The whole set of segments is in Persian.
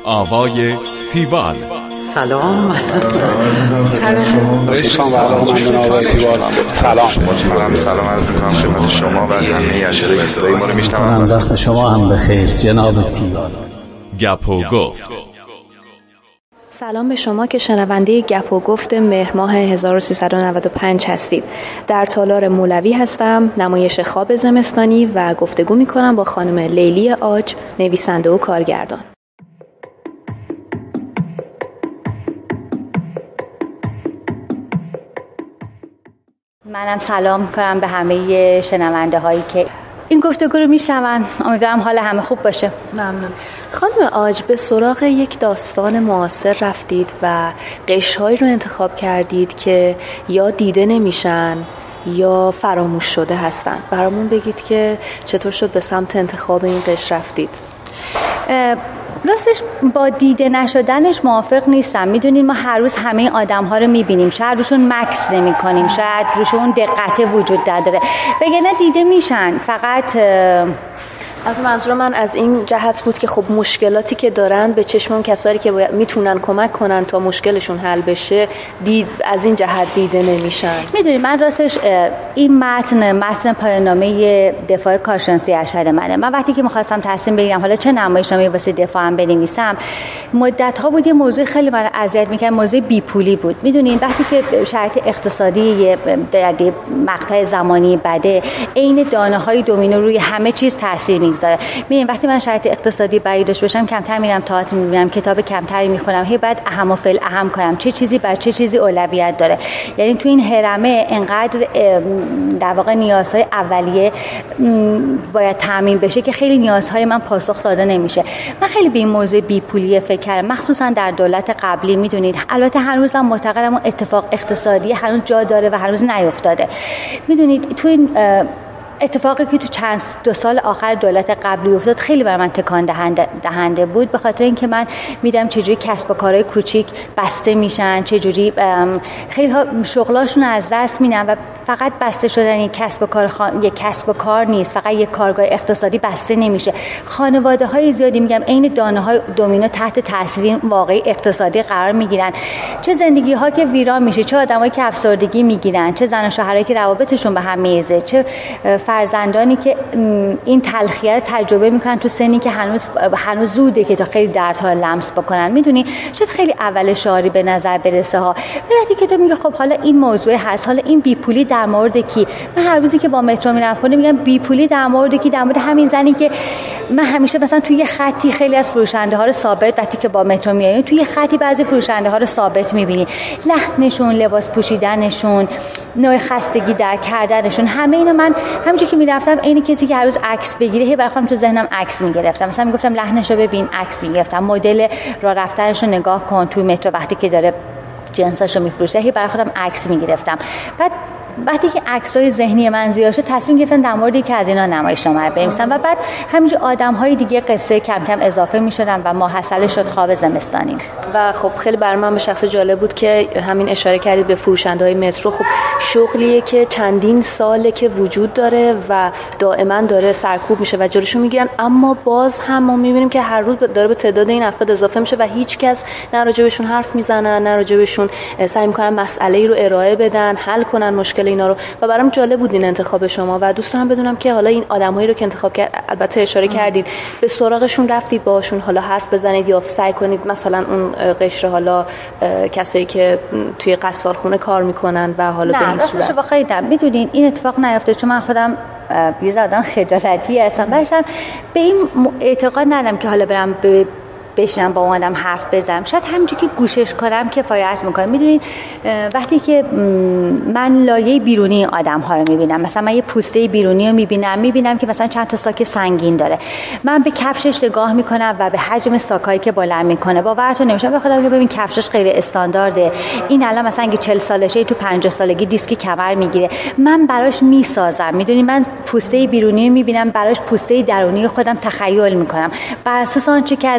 آوای تیوال. سلام. سلام عرض می‌کنم خدمت شما و همه اجرای صدای ما رو میشنوم. وقت شما هم بخیر جناب تیوال. گپ و گفت. سلام به شما که شنونده گپ و گفت مهر ماه 1395 هستید. در تالار مولوی هستم، نمایش خواب زمستانی و گفتگو می‌کنم با خانم لیلی عاج، نویسنده و کارگردان. منم سلام می‌کنم به همه شنونده هایی که این گفتگو رو میشنون. امیدوارم حال همه خوب باشه. ممنون. خانم عاج، به سراغ یک داستان معاصر رفتید و قشرهایی رو انتخاب کردید که یا دیده نمیشن یا فراموش شده هستن. برامون بگید که چطور شد به سمت انتخاب این قشر رفتید؟ راستش با دیده نشدنش موافق نیستم. میدونین ما هر روز همه آدم ها رو میبینیم، شاید روشون مکس نمی کنیم، شاید روشون دقت وجود نداره، وگرنه دیده میشن. فقط از منظور من از این جهت بود که خب مشکلاتی که دارن به چشم اون کسایی که میتونن کمک کنن تا مشکلشون حل بشه از این جهت دیده نمیشن. میدونید من راستش این متن پایان‌نامه دفاع کارشناسی ارشد منه. من وقتی که می‌خواستم تصمیم بگیرم حالا چه نمایشنامه‌ای واسه دفاعم بنویسم، مدت‌ها بود یه موضوع خیلی من اذیت می‌کرد، موضوع بیپولی بود. میدونید وقتی که شرایط اقتصادی در مقطع زمانی بده، عین دانه‌های دومینو روی همه چیز تاثیر میگذاره. ببین وقتی من شرایط اقتصادی بدی داشته باشم، کمتر میرم تئاتر میبینم، کتاب کمتری میخونم، هی بعد اهم و فالاهم کنم چه چیزی بر چه چیزی اولویت داره. یعنی تو این هرمه انقدر در واقع نیازهای اولیه باید تامین بشه که خیلی نیازهای من پاسخ داده نمیشه. من خیلی به این موضوع بیپولی فکر کردم، مخصوصا در دولت قبلی. میدونید البته هنوزم معتقدم اون اتفاق اقتصادی هنوز جا داره و هنوز نیفتاده. میدونید تو این اتفاقی که تو چند دو سال آخر دولت قبلی افتاد خیلی برای من تکان دهنده بود، به خاطر اینکه من میدم چجوری کسب و کارهای کوچیک بسته میشن، چجوری خیلی ها شغلاشون از دست میدن و فقط بسته شدن یک کسب و کار نیست، فقط یک کارگاه اقتصادی بسته نمیشه. خانواده های زیادی میگم عین دانه های دومینو تحت تاثیر واقعی اقتصادی قرار میگیرن. چه زندگی ها که ویران میشه، چه آدمایی که افسردگی میگیرن، چه زن و شوهرایی که روابطشون به هم میریزه، چه فرزندانی که این تلخیه رو تجربه میکنن تو سنی که هنوز زوده که تا خیلی دردها رو لمس بکنن. میدونی شاید خیلی اول شعاری به نظر برسه ها، وقتی که تو میگه خب حالا این موضوع هست، حالا این بیپولی در مورد کی؟ من هر روزی که با مترو میرم خونه میگم بیپولی در مورد کی؟ در مورد همین زنی که من همیشه مثلا توی خطی خیلی از فروشنده ها رو ثابت، وقتی که با مترو میایم توی خطی بعضی فروشنده ها رو ثابت میبینی، لحنشون، لباس پوشیدنشون، نوع خستگی در کردنشون، همه اینو من همونجوری که میرفتم عین کسی که هر روز عکس بگیره هی برام تو ذهنم عکس میگرفتم. مثلا میگفتم لحنشو ببین، عکس میگرفتم، مدل راه رفتنشو نگاه کن، توی مترو وقتی که داره جنساشو میفروشه هی برای خودم عکس میگرفتم. بعد وقتی که عکسای ذهنی من زیاد شد تصمیم گرفتم در مورد یکی از اینا نمایشنامه رو بنویسم و بعد همینجور آدم‌های دیگه قصه کم کم اضافه می‌شدن و ماحصل شد خواب زمستانی. و خب خیلی برای من به شخص جالب بود که همین اشاره کردید به فروشنده‌های مترو. خب شغلیه که چندین ساله که وجود داره و دائما داره سرکوب میشه و جلوشو میگیرن، اما باز هم ما می‌بینیم که هر روز داره به تعداد این افراد اضافه میشه و هیچ کس نه راجبشون حرف میزنن، نه راجبشون سعی می‌کنن مسئله‌ای رو ارائه بدن، حل کنن مشکل اینا رو. و برام جالب بود این انتخاب شما و دوست دارم بدونم که حالا این آدمایی رو که انتخاب کرد، البته اشاره کردید به سراغشون رفتید، باهاشون حالا حرف بزنید یا سعی کنید مثلا اون قشر حالا کسایی که توی غسالخونه کار میکنن و حالا به این صورت واقعا میدونین این اتفاق نیافته، چون من خودم یه آدم خجالتی هستم، باشم به این اعتقاد ندارم که حالا برم بشنم با اون آدم حرف بزنم، شاید همینجوری که گوشش کنم کفایت میکنه. میدونید وقتی که من لایه بیرونی آدم ها رو میبینم، مثلا من یه پوسته بیرونی رو میبینم که مثلا چند تا ساک سنگین داره، من به کفشش نگاه میکنم و به حجم ساکایی که بلند میکنه باورتون نمیشه به خودم که ببین کفشش غیر استاندارده، این الان مثلا اگه 40 سالشه تو 50 سالگی دیسک کمر میگیره، من براش میسازم. میدونی من پوسته بیرونی رو میبینم، براش پوسته درونی خودم تخیل میکنم بر اساس آنچه که از بیرون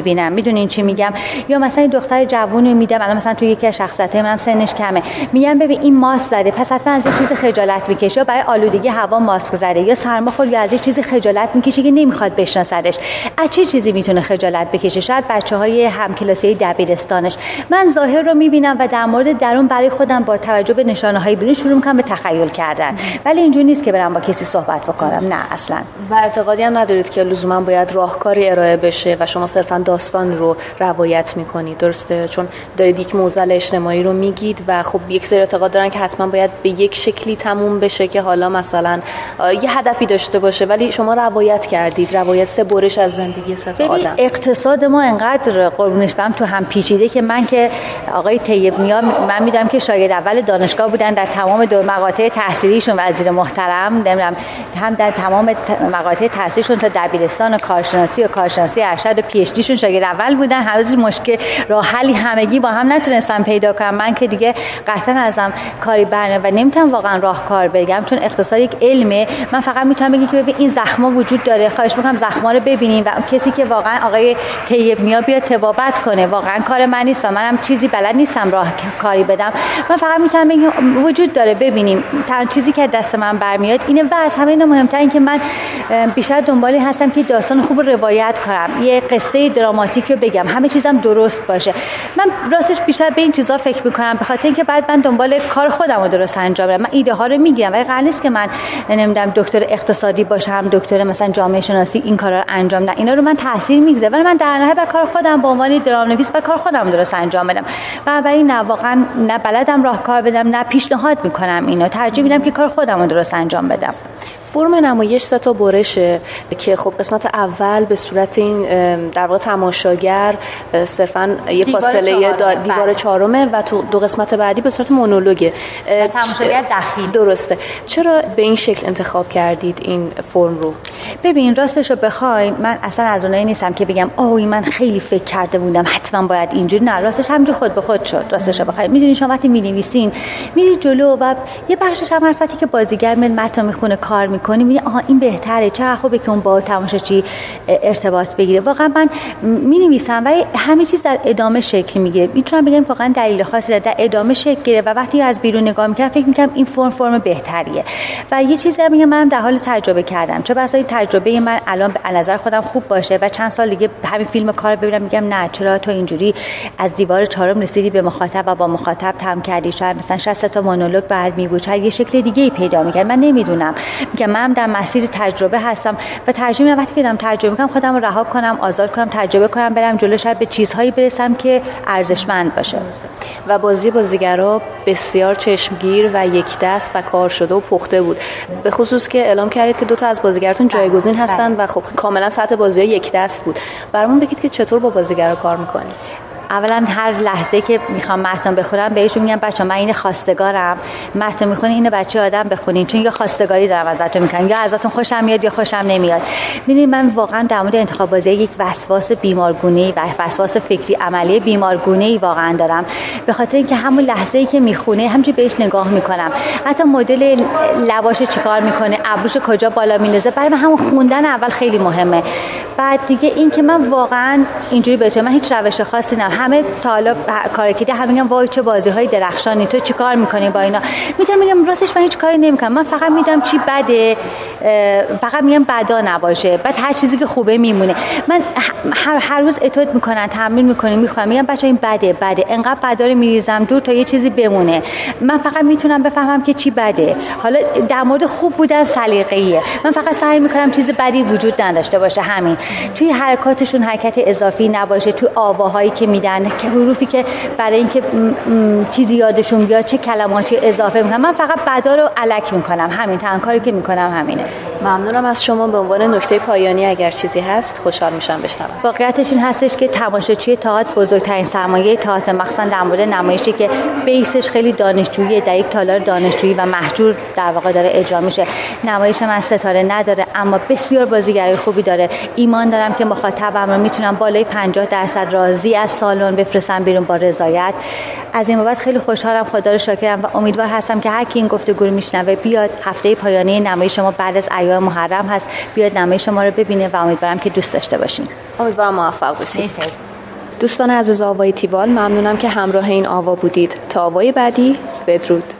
میبینم، میدونین چی میگم؟ یا مثلا دختر جوونی میدم، الان مثلا توی یکی از شخصیت‌های منم سنش کمه، میگم ببین این ماسک زده پس حتما از یه چیز خجالت میکشه، یا برای آلودگی هوا ماسک زده، یا سرماخور، یا از یه چیزی خجالت میکشه که نمیخواد بشناسدش. از چه چیزی میتونه خجالت بکشه؟ شاید بچه‌های همکلاسی دبیرستانش. من ظاهر رو میبینم و در مورد درون برای خودم با توجه به نشانه‌های بیرون شروع میکنم به تخیل کردن، ولی اینجوری نیست که برام با کسی صحبت بکنم، نه اصلا. و اعتقادی هم ندارید که لزوما باید راهکاری ارائه بشه و شما صرفا داستان رو روایت میکنید، درسته؟ چون دارید یک معضل اجتماعی رو میگید و خب یک سری اعتقاد دارن که حتما باید به یک شکلی تموم بشه که حالا مثلا یه هدفی داشته باشه، ولی شما روایت کردید، روایت سه برش از زندگی سه تا آدم. اقتصاد ما انقدر قربونش برم تو هم پیچیده که من که آقای طیب نیا من میدونم که شاگرد اول دانشگاه بودن در تمام دور مقاطع تحصیلیشون، وزیر محترم نمیدونم هم در تمام مقاطع تحصیلیشون تا دبیرستان و کارشناسی ارشد و پی اچ دیشون شاگرد اول بودن. هر روز مشکل راه حلی همگی با هم نتونستم پیدا کنم. من که دیگه قطعا ازم کاری برنه و نمیتونم واقعا راهکار بگم، چون اقتصاد یک علمه. من فقط میتونم بگم که ببین این زخما وجود داره، خواهش میکنم زخما رو ببینیم و کسی که واقعا آقای طیب نیا بیاد تبابت کنه، واقعا کار من نیست و منم چیزی بلد نیستم راهکاری بدم. من فقط میتونم بگم وجود داره، ببینیم. تنها چیزی که دست من برمیاد اینه و از همه اینا مهمتر این که من بیشتر دنبالی هستم که داستان خوب روایت کنم، یه قصه دراماتیک رو بگم، همه چیزم درست باشه. من راستش بیشتر به این چیزا فکر میکنم به خاطر اینکه بعد من دنبال کار خودم رو درست انجام بدم. من ایده ها رو میگیرم ولی قرار نیست که من نمیدونم دکتر اقتصادی باشم، دکتر مثلا جامعه شناسی این کارا رو انجام نه. اینا رو من تاثیر میگذاره ولی من در نهایت به کار خودم به عنوان درامنویس به کار خودم درست انجام بدم. بنابراین نه واقعا نه بلدم راهکار بدم نه پیشنهاد میکنم، اینو ترجیح میدم که کار خودم رو درست انجام بدم. فرم نمایش سه تا برشه که خب قسمت اول به صورت این در واقع تماشاگر صرفاً یه فاصله دیوار چهارمه و تو دو قسمت بعدی به صورت مونولوگه، تماشاگر داخلی. درسته. چرا به این شکل انتخاب کردید این فرم رو؟ ببین راستشو بخواید من اصلا از اونایی نیستم که بگم اوه من خیلی فکر کرده بودم حتما باید اینجوری، نه راستش همینجوری خود به خود شد. راستشو بخواید میدونید شما وقتی می‌نویسین میری جلو و یه بخشش هم هست وقتی که بازیگر میاد متن میخونه کار می‌کنی میگه آها این بهتره، چقدر خوبه که اون با تماشاچی ارتباط بگیره. واقعا من می‌نویسم ولی همه چیز در ادامه شکل میگیره. میتونم بگم واقعا دلیل خاصی در ادامه شکل گرفت و وقتی از بیرون نگاه می‌کنم فکر می‌کنم این فرم بهتریه. و یه چیزی میگم منم در حال تجربه کردم، چون بسای تجربه من الان به نظر خودم خوب باشه و چند سال دیگه همین فیلم کار ببینم میگم نه چرا تو اینجوری از دیوار چهارم رسیدی به مخاطب و با مخاطب تم کردی، شاید مثلا 60 تا مونولوگ بعد میگوچ یه شکل دیگه ای پیدا می‌کنه. من نمیدونم، میگم منم در مسیر تجربه هستم و ترجیح میدم وقتی که دارم تجربه می‌کنم خودم رو رها کنم، آزاد کنم، تجربه کنم، برم جلو، شاید به چیزهایی برسم که ارزشمند باشه. و بازیگرا بسیار چشمگیر و یک دست و کار شده و پخته بود، به خصوص که اعلام کردید که 2 تا از بازیگراتون جایگزین هستن و خب کاملا سطح بازی‌ها یک دست بود. برامون بگید که چطور با بازیگرا کار می‌کنید؟ اولا هر لحظه که میخوام متن بخونم بهشون میگم بچه‌ها من این خواستگارم، متن میخونین اینو بچه آدم بخونین چون یا خواستگاری دارم ازتون میکنم یا ازتون خوشم میاد یا خوشم نمیاد. میدونید من واقعا در مورد انتخاب بازی یک وسواس بیمارگونه‌ای و وسواس فکری عملی بیمارگونه‌ای واقعا دارم، به خاطر اینکه همون لحظه‌ای که میخونه همونجوری بهش نگاه میکنم، حتی مدل لباش چیکار میکنه، ابروش کجا بالا میندازه، برای من همون خوندن اول خیلی مهمه. بعد دیگه این که من واقعا اینجوری بهتون من هیچ روش خاصی ندارم، همه تا حالا کار کردی هم میگم وای چه بازی‌های درخشانی، تو چیکار می‌کنی با اینا؟ میگم راستش من هیچ کاری نمی‌کنم، من فقط میدونم چی بده، فقط میگم بدا نباشه، بعد هر چیزی که خوبه میمونه. من هر روز اتود میکنن، تمرین میکنیم، میخوام میگم بچه‌ها این بده، انقدر بدا رو میریزم دور تا یه چیزی بمونه. من فقط میتونم بفهمم که چی بده. حالا در مورد خوب بودن سلیقه‌ایه، من فقط سعی میکنم چیز بدی وجود نداشته باشه، همین. توی حرکاتشون حرکت اضافی نباشه، توی آواهایی که میدن، که حروفی که برای اینکه چیزی یادشون بیاد چه کلماتی اضافه میکنم، من فقط بدا رو الک میکنم، همین تنها کاری که میکنم همینه. ممنونم از شما. به عنوان نکته پایانی اگر چیزی هست خوشحال میشم بشنوم. واقعیتش این هستش که تماشاچی تئاتر بزرگترین سرمایه تئاتر، مخصوصا در مورد نمایشی که بیسش خیلی دانشجویی، در یک تالار دانشجویی و محجور در واقع داره اجرا میشه. نمایش من ستاره نداره اما بسیار بازیگرای خوبی داره. ایمان دارم که مخاطبم رو میتونم بالای 50% راضی از سالن بفرستم بیرون با رضایت. از این بابت خیلی خوشحالم، خدا رو شاکرم و امیدوار هستم که هر کی این گفتگو رو میشنوه بیاد هفته پایانی نمایش ما بعد از ایام محرم هست، بیاد نمایش شما رو ببینه و امیدوارم که دوست داشته باشین. امیدوارم موفق باشید. دوستان عزیز آوای تیوال، ممنونم که همراه این آوا بودید. تا آوای بعدی، بدرود.